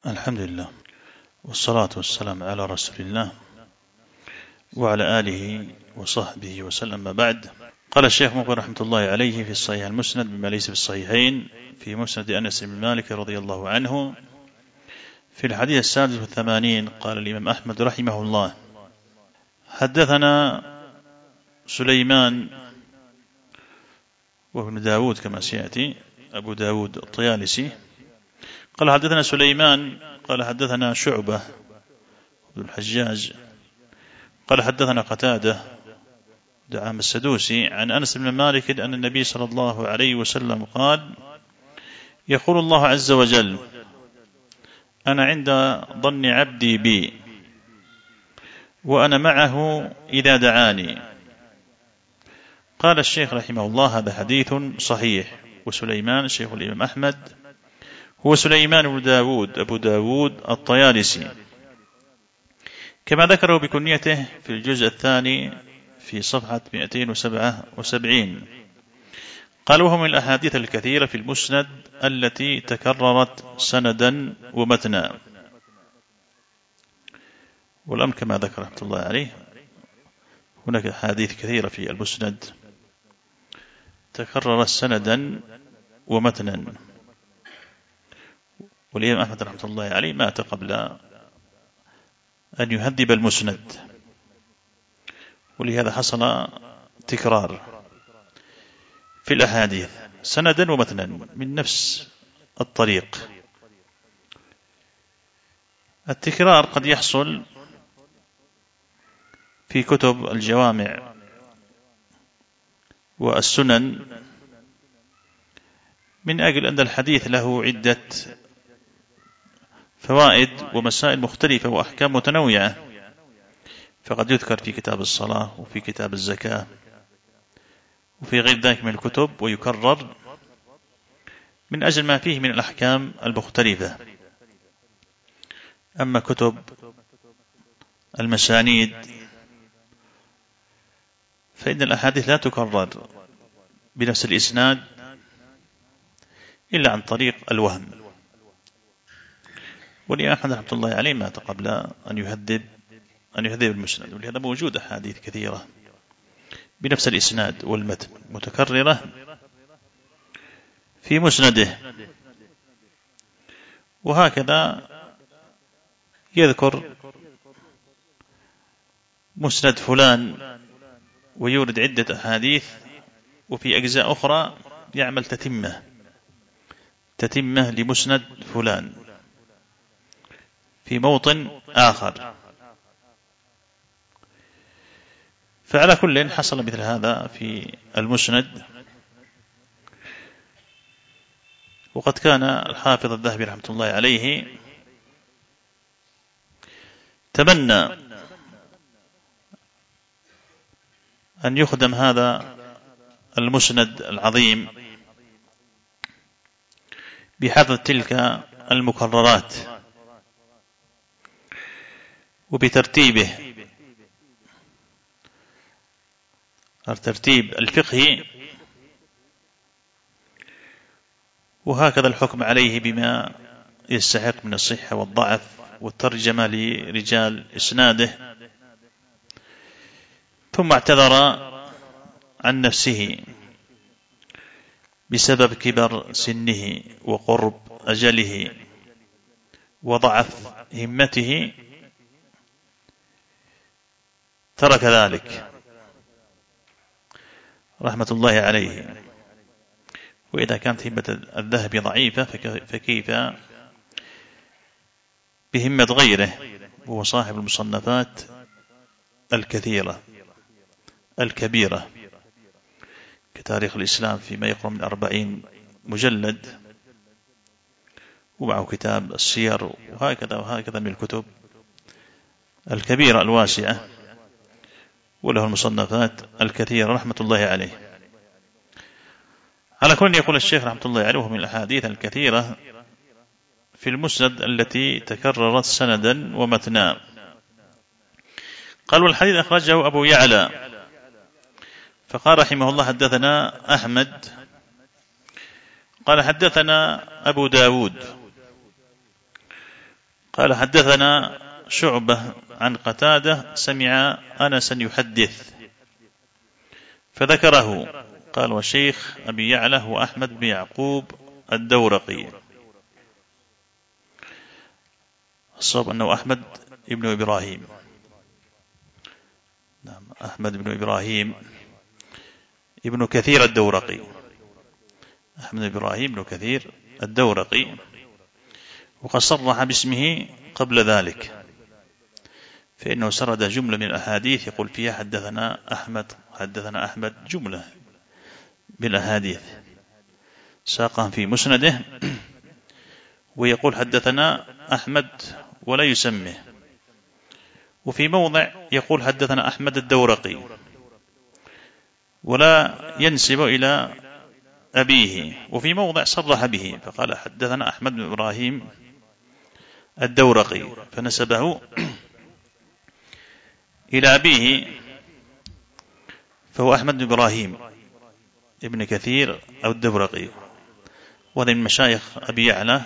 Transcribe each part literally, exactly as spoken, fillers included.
الحمد لله والصلاة والسلام على رسول الله وعلى آله وصحبه وسلم. ما بعد، قال الشيخ مقبل رحمة الله عليه في الصحيح المسند بما ليس في الصحيحين في مسند أنس بن مالك رضي الله عنه في الحديث السادس والثمانين، قال الإمام أحمد رحمه الله: حدثنا سليمان وابن داود كما سيأتي، أبو داود الطيالسي، قال حدثنا سليمان قال حدثنا شعبة بن الحجاج قال حدثنا قتادة دعام السدوسي عن أنس بن مالك أن النبي صلى الله عليه وسلم قال: يقول الله عز وجل: أنا عند ظن عبدي بي وأنا معه إذا دعاني. قال الشيخ رحمه الله: هذا حديث صحيح. وسليمان شيخ الإمام أحمد هو سليمان بن داود أبو داود الطيالسي، كما ذكره بكنيته في الجزء الثاني في صفحة مئتين وسبعة وسبعين. قال: وهو من الأحاديث الكثيرة في المسند التي تكررت سندا ومتنا. والأمر كما ذكر رحمة الله عليه، هناك أحاديث كثيرة في المسند تكررت سندا ومتنا. والإمام أحمد رحمة الله عليه مات قبل أن يهذب المسند، ولهذا حصل تكرار في الأحاديث سندا ومتنا من نفس الطريق. التكرار قد يحصل في كتب الجوامع والسنن من أجل أن الحديث له عدة فوائد ومسائل مختلفة وأحكام متنوعة، فقد يذكر في كتاب الصلاة وفي كتاب الزكاة وفي غير ذلك من الكتب ويكرر من أجل ما فيه من الأحكام المختلفة. أما كتب المسانيد فإن الأحاديث لا تكرر بنفس الإسناد إلا عن طريق الوهم. والإمام أحمد رحمة الله عليه مات قبل أن يهذب أن يهذب المسند، ولهذا موجود أحاديث كثيرة بنفس الإسناد والمتن متكررة في مسنده. وهكذا يذكر مسند فلان ويورد عدة أحاديث، وفي أجزاء أخرى يعمل تتمة تتمة لمسند فلان في موطن آخر. فعلى كل حصل مثل هذا في المسند. وقد كان الحافظ الذهبي رحمة الله عليه تمنى أن يخدم هذا المسند العظيم بحفظ تلك المكررات وبترتيبه الترتيب الفقهي، وهكذا الحكم عليه بما يستحق من الصحة والضعف والترجمة لرجال إسناده. ثم اعتذر عن نفسه بسبب كبر سنه وقرب أجله وضعف همته، ترك ذلك رحمة الله عليه. وإذا كانت همة الذهب ضعيفة فكيف بهمة غيره، وهو صاحب المصنفات الكثيرة الكبيرة كتاريخ الإسلام فيما يقرب من أربعين مجلد، ومعه كتاب السير، وهكذا وهكذا من الكتب الكبيرة الواسعة، وله المصنفات الكثيرة رحمة الله عليه. على كل يقول الشيخ رحمة الله عليه: وهو من الأحاديث الكثيرة في المسند التي تكررت سندا ومتنا. قال: والحديث أخرجه أبو يعلى. فقال رحمه الله: حدثنا أحمد قال حدثنا أبو داود قال حدثنا شعبة عن قتادة سمع أنسا يحدث فذكره. قال والشيخ أبي يعلى هو أحمد بن يعقوب الدورقي. الصواب أنه أحمد بن إبراهيم. نعم، أحمد بن إبراهيم ابن كثير الدورقي. أحمد بن إبراهيم بن كثير الدورقي، وقد صرح باسمه قبل ذلك، فإنه سرد جملة من الأحاديث يقول فيها حدثنا أحمد حدثنا أحمد، جملة بالأحاديث ساقهم في مسنده، ويقول حدثنا أحمد ولا يسمه. وفي موضع يقول حدثنا أحمد الدورقي ولا ينسب إلى أبيه، وفي موضع صرح به فقال حدثنا أحمد بن إبراهيم الدورقي فنسبه إلى أبيه، فهو أحمد بن إبراهيم ابن كثير أو الدورقي، وهذا من مشايخ أبي يعلى.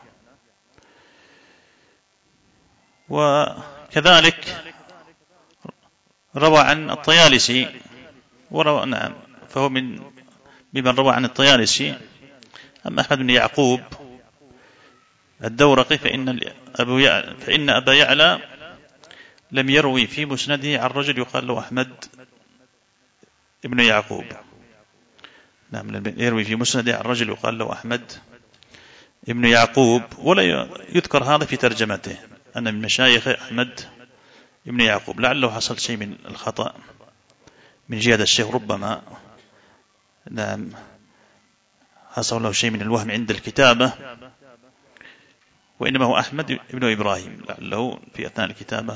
وكذلك روى عن الطيالسي وروى نعم فهو من بمن روى عن الطيالسي. أما أحمد بن يعقوب الدورقي فإن, أبو يعلى فإن أبا يعلى لم يروي في مسنده عن رجل يقال له أحمد بن يعقوب. نعم، لم يروي في مسنده عن رجل يقال له أحمد بن يعقوب، ولا يذكر هذا في ترجمته أن من مشايخ أحمد بن يعقوب. لعله حصل شيء من الخطأ من جهة الشيخ، ربما نعم حصل له شيء من الوهم عند الكتابة، وإنما هو أحمد بن إبراهيم، لعله في أثناء الكتابة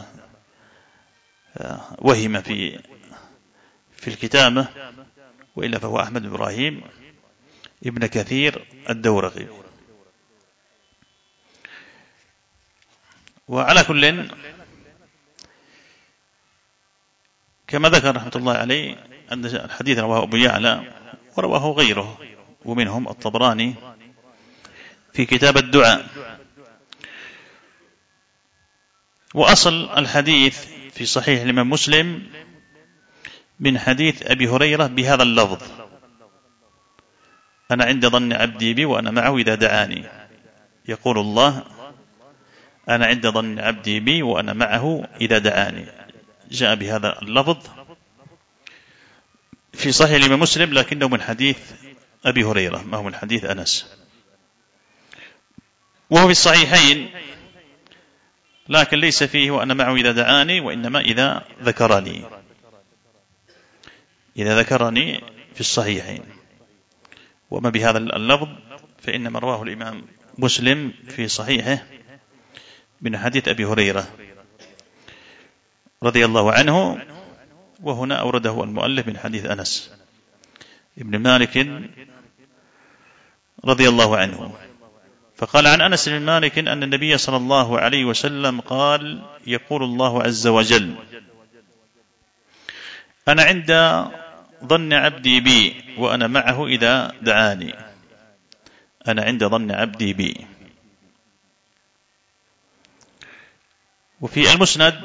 وهم في في الكتابة، وإلا فهو أحمد بن إبراهيم ابن كثير الدورقي. وعلى كل كما ذكر رحمة الله عليه أن الحديث رواه أبو يعلى ورواه غيره، ومنهم الطبراني في كتاب الدعاء. وأصل الحديث في صحيح الإمام مسلم من حديث أبي هريرة بهذا اللفظ: أنا عند ظن عبدي بي وأنا معه إذا دعاني. يقول الله: أنا عند ظن عبدي بي وأنا معه إذا دعاني. جاء بهذا اللفظ في صحيح الإمام مسلم، لكنه من حديث أبي هريرة ما هو من حديث أنس، وهو في الصحيحين، لكن ليس فيه وأنا معه إذا دعاني، وإنما إذا ذكرني إذا ذكرني في الصحيحين. وما بهذا اللفظ فإنما رواه الإمام مسلم في صحيحه من حديث أبي هريرة رضي الله عنه، وهنا أورده المؤلف من حديث أنس ابن مالك رضي الله عنه. فقال عن أنس بن مالك أن النبي صلى الله عليه وسلم قال: يقول الله عز وجل: أنا عند ظن عبدي بي وأنا معه إذا دعاني. أنا عند ظن عبدي بي. وفي المسند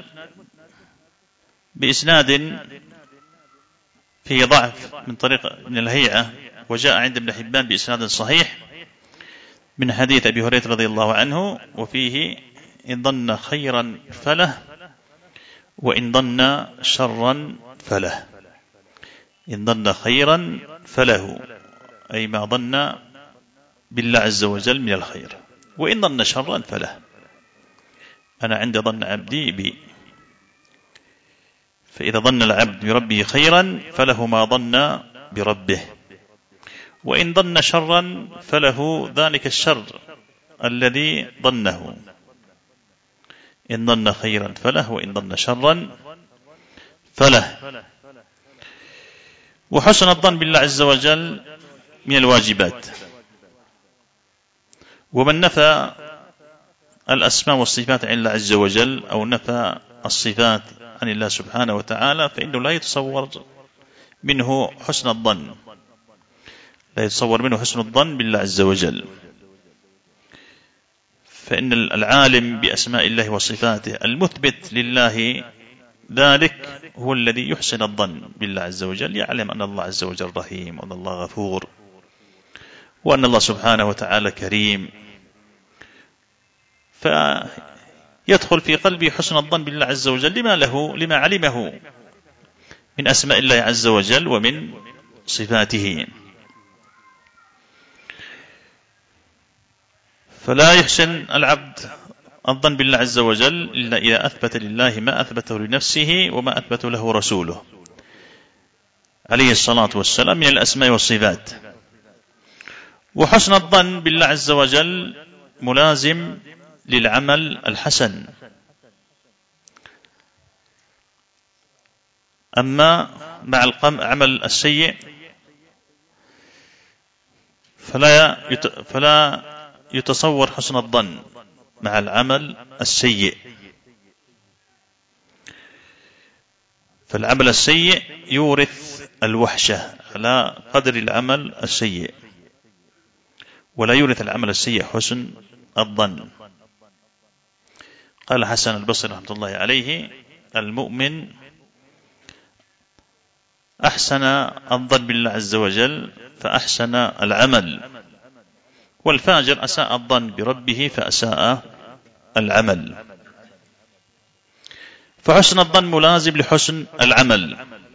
بإسناد فيه ضعف من طريق من الهيئة، وجاء عند ابن حبان بإسناد صحيح من حديث أبي هريرة رضي الله عنه، وفيه: إن ظن خيرا فله وإن ظن شرا فله. إن ظن خيرا فله أي ما ظن بالله عز وجل من الخير، وإن ظن شرا فله. أنا عند ظن عبدي بي. فإذا ظن العبد بربه خيرا فله ما ظن بربه، وإن ظن شرا فله ذلك الشر الذي ظنه. إن ظن خيرا فله وإن ظن شرا فله. وحسن الظن بالله عز وجل من الواجبات. ومن نفى الأسماء والصفات عن الله عز وجل أو نفى الصفات عن الله سبحانه وتعالى فإنه لا يتصور منه حسن الظن لا يتصور منه حسن الظن بالله عز وجل. فإن العالم بأسماء الله وصفاته المثبت لله ذلك هو الذي يحسن الظن بالله عز وجل، يعلم أن الله عز وجل رحيم، وأن الله غفور، وأن الله سبحانه وتعالى كريم، فيدخل في قلبه حسن الظن بالله عز وجل لما له لما علمه من أسماء الله عز وجل ومن صفاته. فلا يحسن العبد الظن بالله عز وجل إلا إذا أثبت لله ما أثبته لنفسه وما أثبته له رسوله عليه الصلاة والسلام من الأسماء والصفات. وحسن الظن بالله عز وجل ملازم للعمل الحسن. أما مع العمل السيء فلا فلا يتصور حسن الظن مع العمل السيء. فالعمل السيء يورث الوحشة على قدر العمل السيء، ولا يورث العمل السيء حسن الظن. قال حسن البصري رحمة الله عليه: المؤمن أحسن الظن بالله عز وجل فأحسن العمل، والفاجر أساء الظن بربه فأساء العمل. فحسن الظن ملازم لحسن العمل،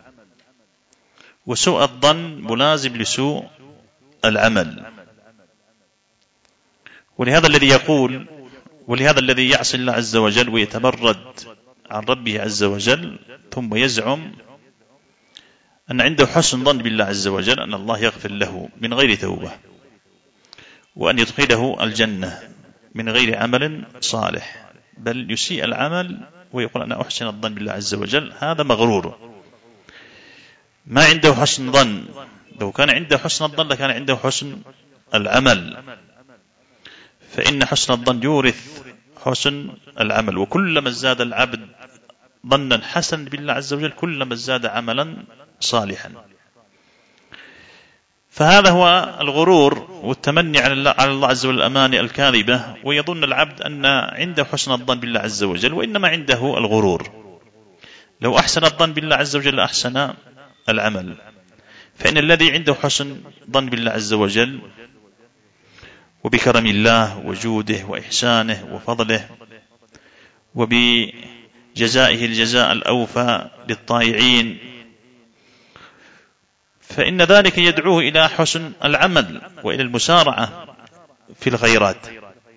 وسوء الظن ملازم لسوء العمل. ولهذا الذي يقول ولهذا الذي يعصي الله عز وجل ويتمرد عن ربه عز وجل ثم يزعم أن عنده حسن ظن بالله عز وجل أن الله يغفر له من غير توبة، وأن يدخله الجنة من غير عمل صالح، بل يسيء العمل ويقول أنا أحسن الظن بالله عز وجل، هذا مغرور ما عنده حسن ظن. لو كان عنده حسن الظن لكان عنده حسن العمل، فإن حسن الظن يورث حسن العمل. وكلما ازداد العبد ظنا حسنا بالله عز وجل كلما ازداد عملا صالحا. فهذا هو الغرور والتمني على الله, على الله عز وجل الأماني الكاذبة، ويظن العبد أن عنده حسن الظن بالله عز وجل وإنما عنده الغرور. لو أحسن الظن بالله عز وجل أحسن العمل، فإن الذي عنده حسن ظن بالله عز وجل وبكرم الله وجوده وإحسانه وفضله وبجزائه الجزاء الأوفى للطائعين، فإن ذلك يدعوه إلى حسن العمل وإلى المسارعة في الخيرات.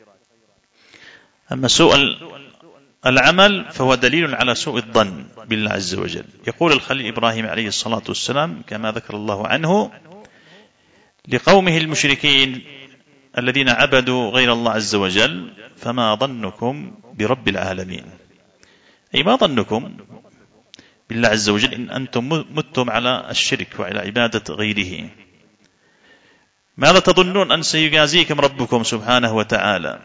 أما سوء العمل فهو دليل على سوء الظن بالله عز وجل. يقول الخليل إبراهيم عليه الصلاة والسلام كما ذكر الله عنه لقومه المشركين الذين عبدوا غير الله عز وجل: فما ظنكم برب العالمين؟ أي ما ظنكم بالله عز وجل إن أنتم متم على الشرك وعلى عبادة غيره؟ ماذا تظنون أن سيجازيكم ربكم سبحانه وتعالى؟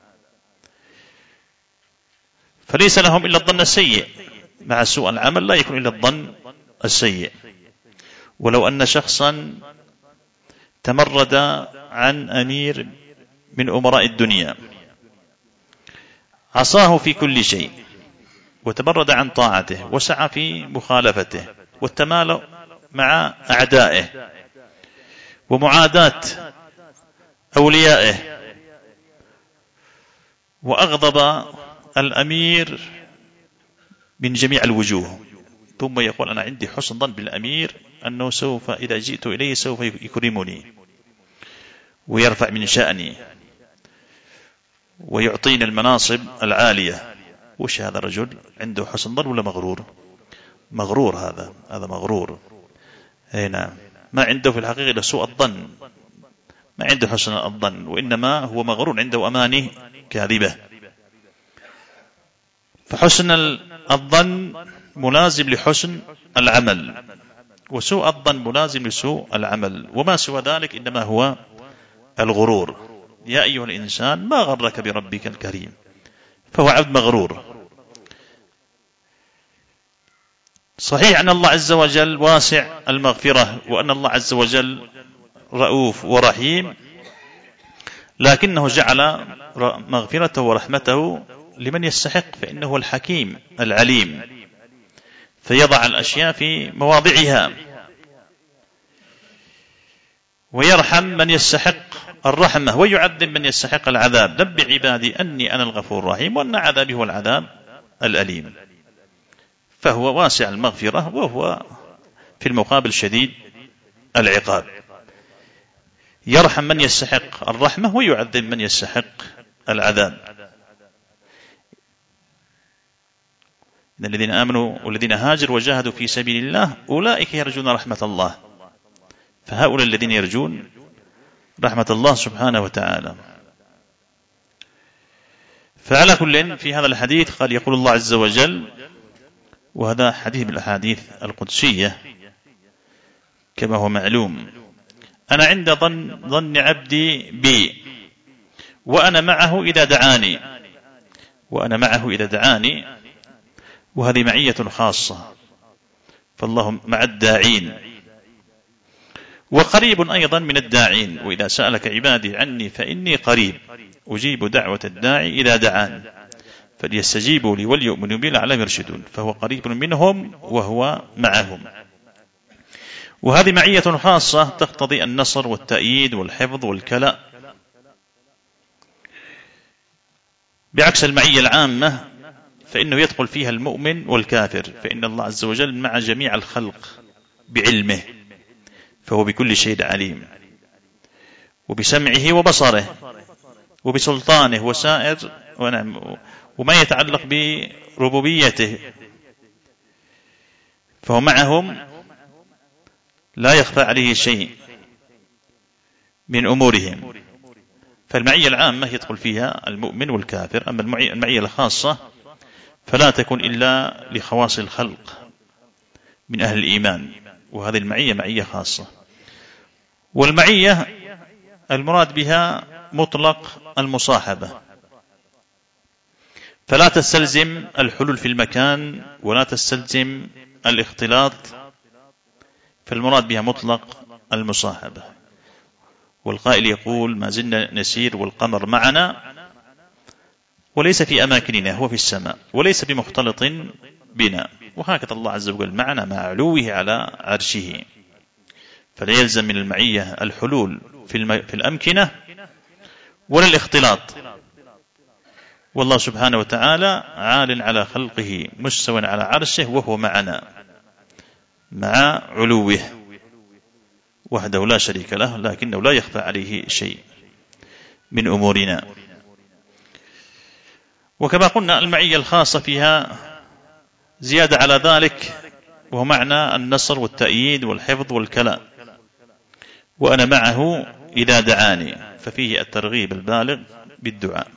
فليس لهم إلا الظن السيء. مع سوء العمل لا يكون إلا الظن السيء. ولو أن شخصا تمرد عن أمير من أمراء الدنيا، عصاه في كل شيء وتمرد عن طاعته وسعى في مخالفته والتمالؤ مع أعدائه ومعاداة أوليائه، وأغضب الأمير من جميع الوجوه، ثم يقول أنا عندي حسن ظن بالأمير أنه سوف إذا جئت إليه سوف يكرمني ويرفع من شأني ويعطيني المناصب العالية. وش هذا الرجل؟ عنده حسن ظن ولا مغرور؟ مغرور. هذا هذا مغرور. هنا ما عنده في الحقيقة إلا سوء الظن، ما عنده حسن الظن، وإنما هو مغرور، عنده أماني كاذبة. فحسن الظن ملازم لحسن العمل، وسوء الظن ملازم لسوء العمل، وما سوى ذلك إنما هو الغرور. يا أيها الإنسان ما غرك بربك الكريم، فهو عبد مغرور. صحيح أن الله عز وجل واسع المغفرة وأن الله عز وجل رؤوف ورحيم، لكنه جعل مغفرته ورحمته لمن يستحق، فإنه هو الحكيم العليم، فيضع الأشياء في مواضعها، ويرحم من يستحق الرحمة ويعذب من يستحق العذاب. نبئ عبادي أني أنا الغفور الرحيم وأن عذابي هو العذاب الأليم. فهو واسع المغفرة وهو في المقابل شديد العقاب، يرحم من يستحق الرحمة ويعذب من يستحق العذاب. إن الذين آمنوا والذين هاجروا وجاهدوا في سبيل الله أولئك يرجون رحمة الله، فهؤلاء الذين يرجون رحمة الله سبحانه وتعالى. فعلى كل في هذا الحديث قال يقول الله عز وجل، وهذا حديث بالأحاديث القدسية كما هو معلوم: أنا عند ظن, ظن عبدي بي وأنا معه إذا دعاني، وأنا معه إذا دعاني، وهذه معية خاصة، فالله مع الداعين وقريب أيضا من الداعين. وإذا سألك عبادي عني فإني قريب أجيب دعوة الداعي إذا دعان فليستجيبوا لي وليؤمنوا بي لعلهم يرشدون. فهو قريب منهم وهو معهم، وهذه معية خاصة تقتضي النصر والتأييد والحفظ والكلاء، بعكس المعية العامة فإنه يدخل فيها المؤمن والكافر، فإن الله عز وجل مع جميع الخلق بعلمه، فهو بكل شيء عليم، وبسمعه وبصره وبسلطانه وسائر وما يتعلق بربوبيته، فهو معهم لا يخفى عليه شيء من أمورهم. فالمعية العامة يدخل فيها المؤمن والكافر، أما المعية الخاصة فلا تكون إلا لخواص الخلق من أهل الإيمان، وهذه المعية معية خاصة. والمعية المراد بها مطلق المصاحبة، فلا تستلزم الحلول في المكان ولا تستلزم الاختلاط، فالمراد بها مطلق المصاحبة. والقائل يقول: ما زلنا نسير والقمر معنا وليس في أماكننا، هو في السماء وليس بمختلط بنا. وهكذا الله عز وجل معنا مع علوه على عرشه، فلا يلزم من المعية الحلول في, الم... في الأمكنة ولا الاختلاط. والله سبحانه وتعالى عال على خلقه مستوى على عرشه وهو معنا مع علوه وحده لا شريك له، لكنه لا يخفى عليه شيء من أمورنا. وكما قلنا المعية الخاصة فيها زيادة على ذلك، وهو معنى النصر والتأييد والحفظ والكلاء. وأنا معه إذا دعاني، ففيه الترغيب البالغ بالدعاء،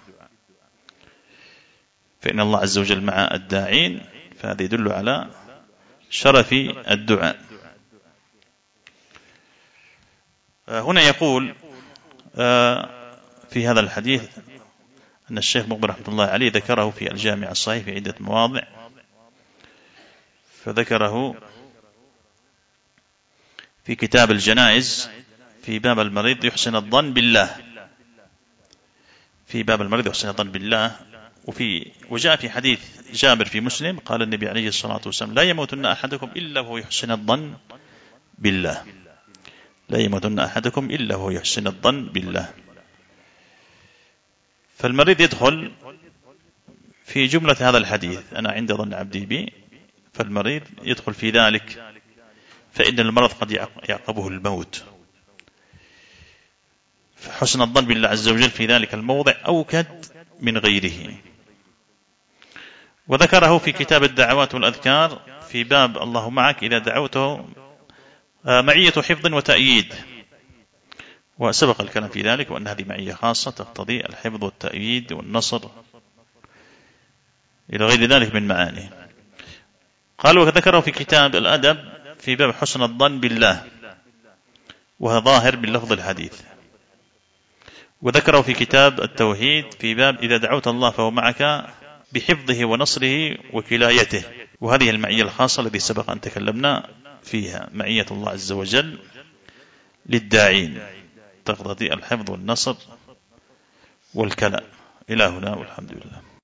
فإن الله عز وجل مع الداعين، فهذا يدل على شرف الدعاء. هنا يقول في هذا الحديث أن الشيخ مقبل رحمة الله عليه ذكره في الجامع الصحيح في عدة مواضع، فذكره في كتاب الجنائز في باب المريض يحسن الظن بالله، في باب المريض يحسن الظن بالله. وفي وجاء في حديث جابر في مسلم قال النبي عليه الصلاة والسلام: لا يموتن أحدكم إلا وهو يحسن الظن بالله، لا يموتن أحدكم إلا وهو يحسن الظن بالله. فالمريض يدخل في جملة هذا الحديث: أنا عند ظن عبدي بي، فالمريض يدخل في ذلك، فإن المرض قد يعقبه الموت، فحسن الظن بالله عز وجل في ذلك الموضع أوكد من غيره. وذكره في كتاب الدعوات والأذكار في باب الله معك إذا دعوته معية حفظ وتأييد، وسبق الكلام في ذلك، وأن هذه معية خاصة تقتضي الحفظ والتأييد والنصر إلى غير ذلك من معاني. قال: وذكره في كتاب الأدب في باب حسن الظن بالله، وهو ظاهر من لفظ الحديث. وذكره في كتاب التوحيد في باب إذا دعوت الله فهو معك بحفظه ونصره وكلايته، وهذه المعية الخاصة التي سبق أن تكلمنا فيها، معية الله عز وجل للداعين تقتضي الحفظ والنصر والكلى. إلى هنا والحمد لله.